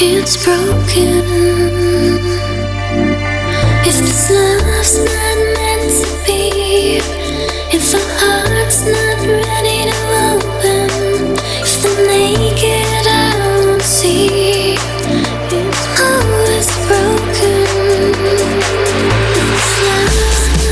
it's broken. If this love's not meant to be, if our heart's not ready to open, if the naked eye won't see, it's always broken. This love.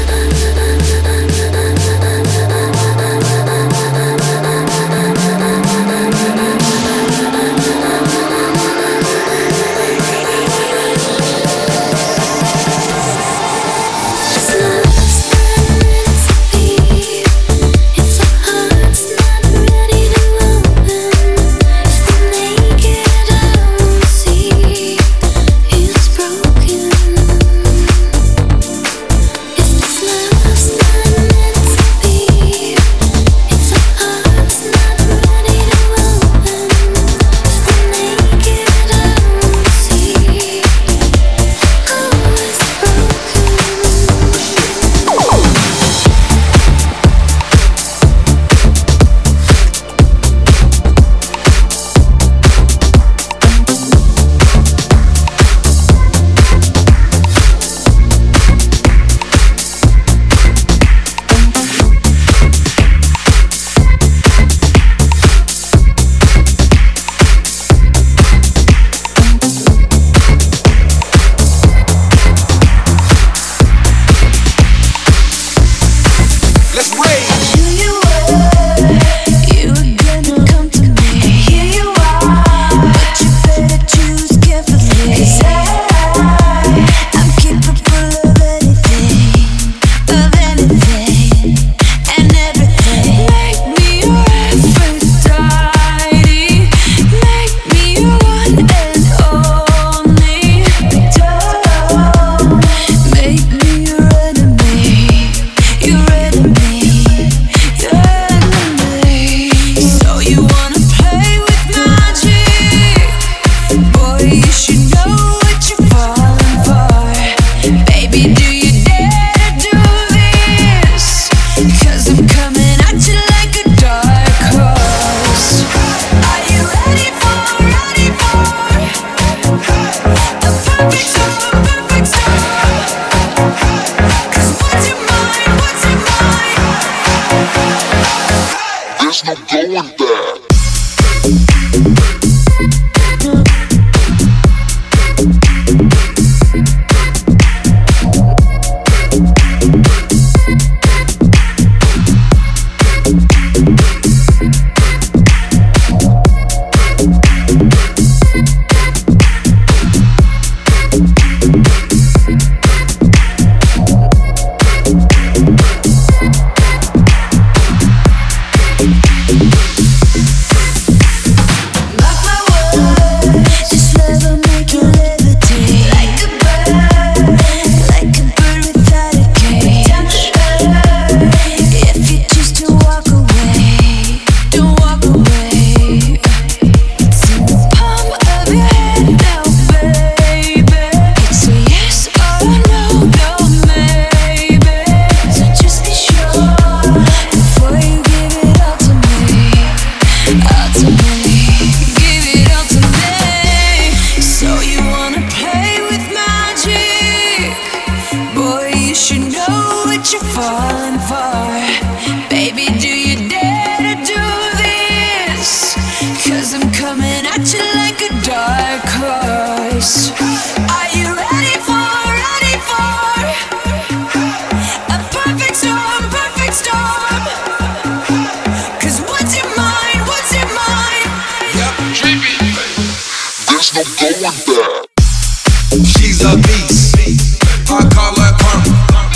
She's a beast. I call her karma.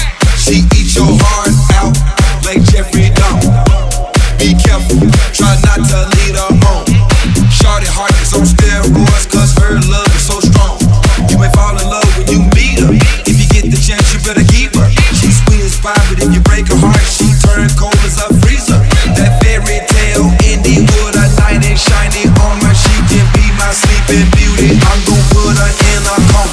She eats your heart out like Jeffrey Dahmer. Be careful, try not to lead her home. Shorty heart is on steroids, cause her love is so strong. You may fall in love when you meet her. If you get the chance, you better keep her. She's sweet and spy, but if you break her heart, she turn cold as a freezer. That fairy tale ending with a knight and shiny armor. She can be my sleeping beauty. I'm gon' put her in a coma.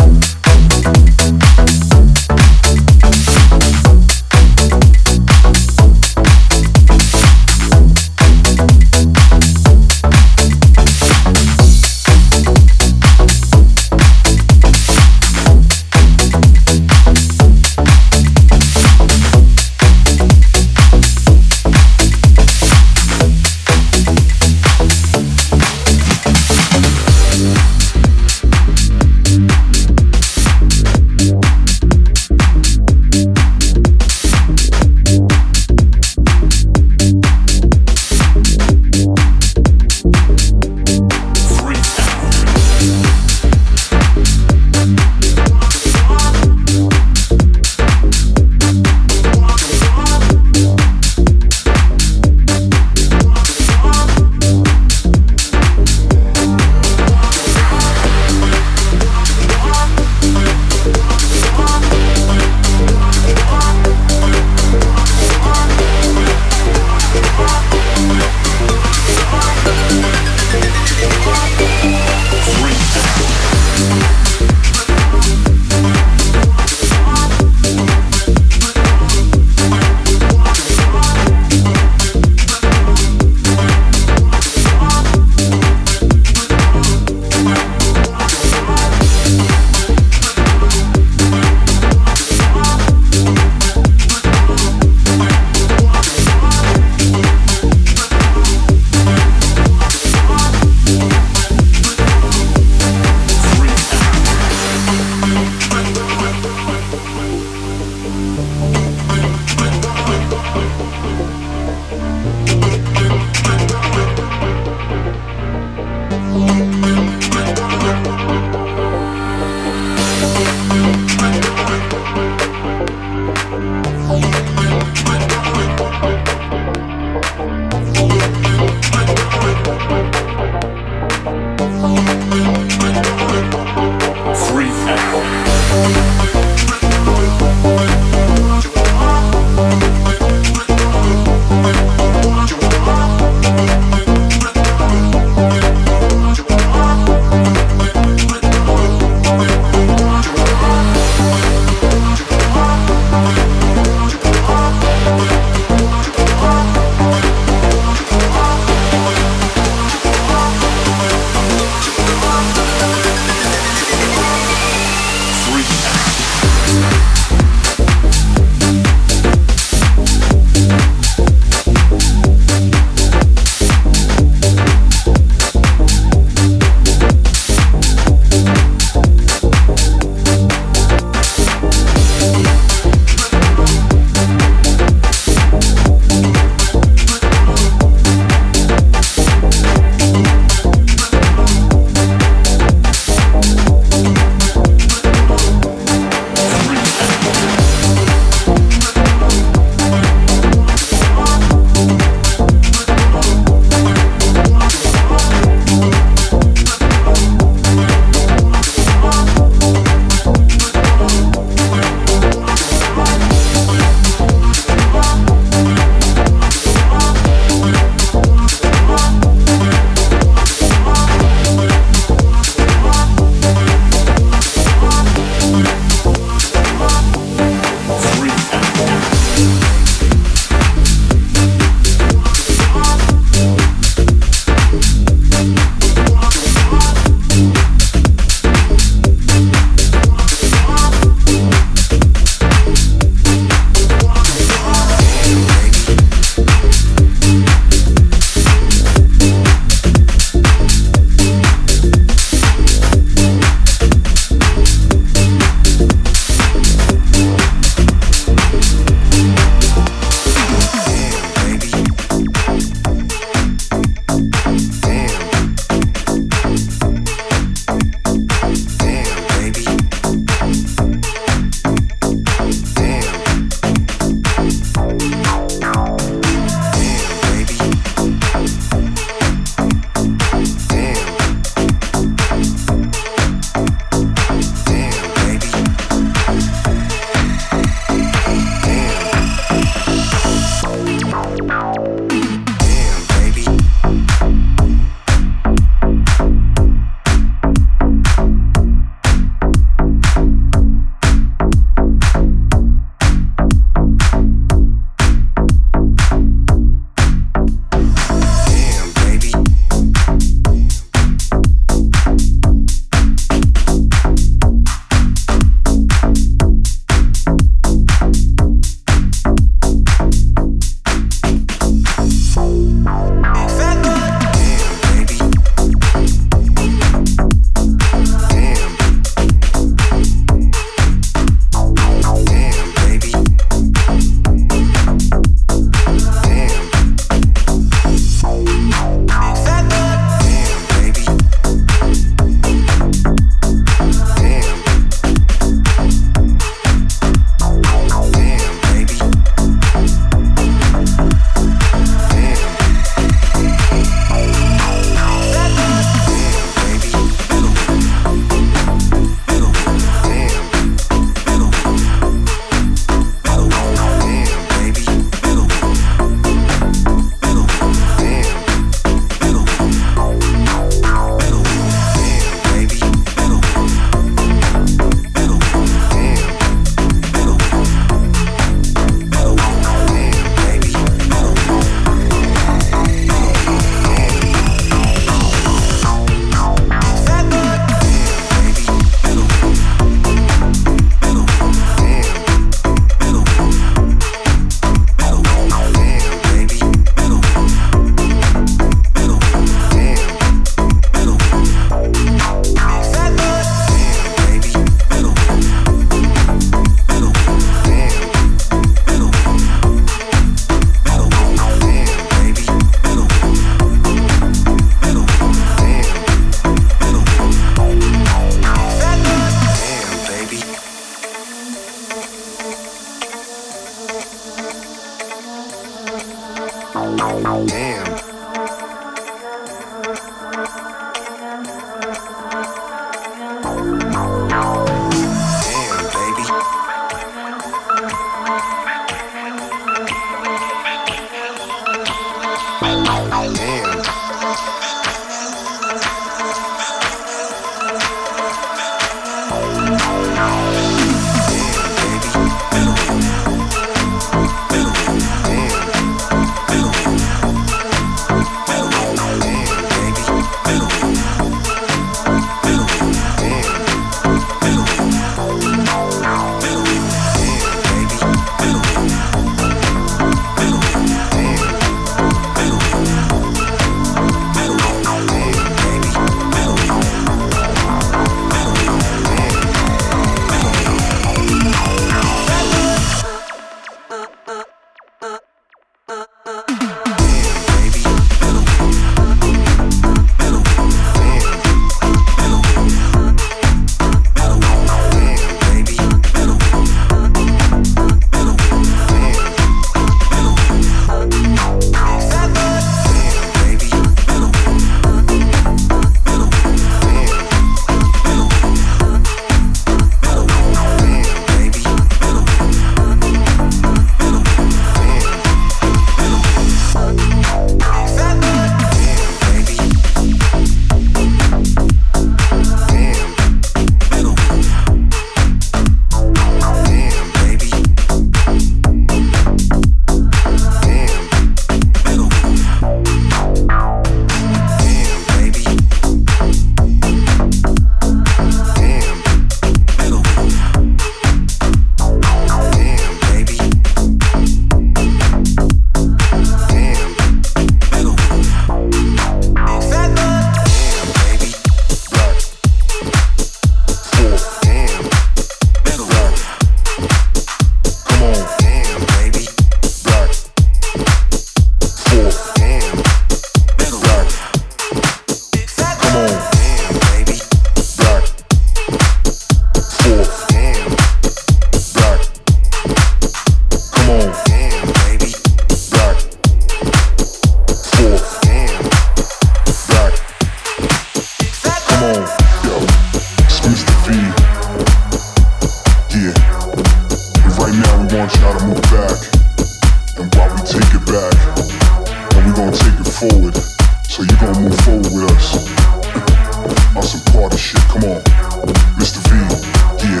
So you gonna move forward with us on some party shit, come on. Mr. V, yeah.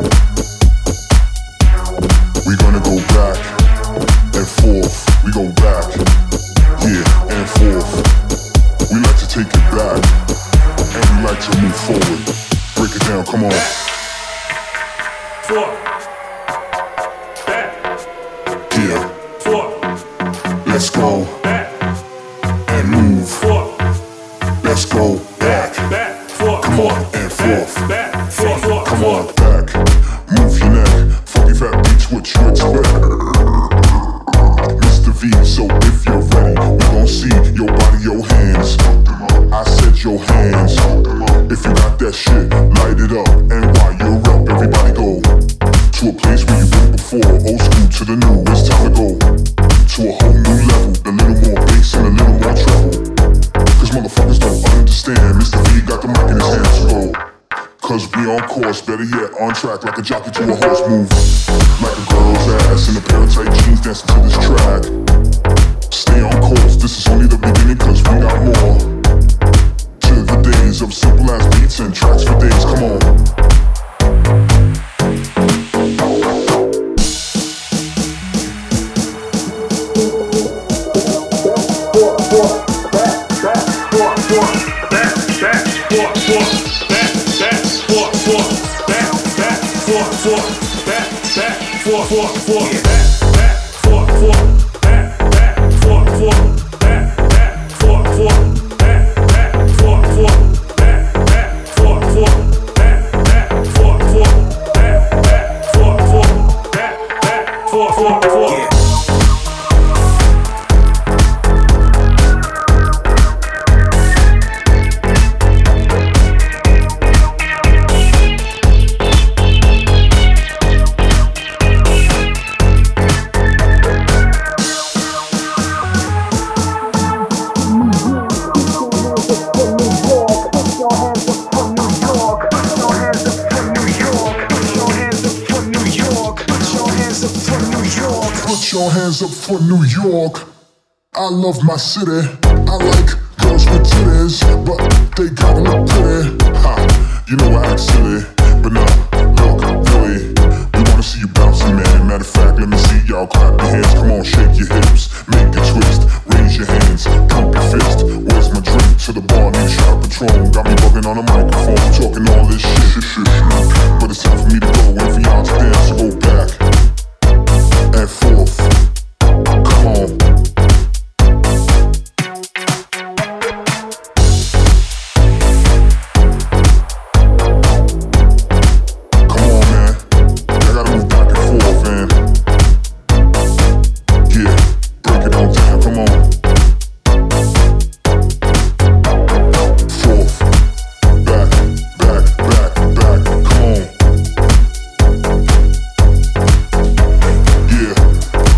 We gonna go back and forth. We go back, yeah, and forth. We like to take it back, and we like to move forward. Break it down, come on. Forth. Back. Yeah. Forth. Let's go. Back. And move. Forth. Let's go back. Back. Forth. Come on and forth. Back. Forth. Forth. Come on back. Move your neck. Funky fat beats, what you expect? Mr. V, so if you're ready, we gon' see your body, your hands. I said your hands. If you got that shit, light it up. And while you're up, everybody go to a place where you've been before. Old school to the new, it's time to go to a whole new level. A little more bass and a little more treble. Cause motherfuckers don't understand. Mr. V got the mic in his hands, so go. Cause we on course, better yet, on track like a jockey to a horse move. Like a girl's ass in a pair of tight jeans dancing to this track. Stay on course, this is only the beginning cause we got more. To the days of simple ass beats and tracks for days, come on. Up for New York. I love my city. I like girls with titties, but they gotta look pretty. Ha, you know I act silly, but no, look, really, we wanna see you bouncing, man. Matter of fact, let me see y'all clap your hands. Come on, shake your hips, make a twist, raise your hands, pump your fist. Where's my drink? To the bar, need a shot of Patron. Got me bugging on the microphone, talking all this shit. But it's time for me to go, and for y'all to dance, so go back and forth. Come on. Come on, man. I gotta move back and forth, man. Yeah, break it on down, come on. Forth, back, come on. Yeah.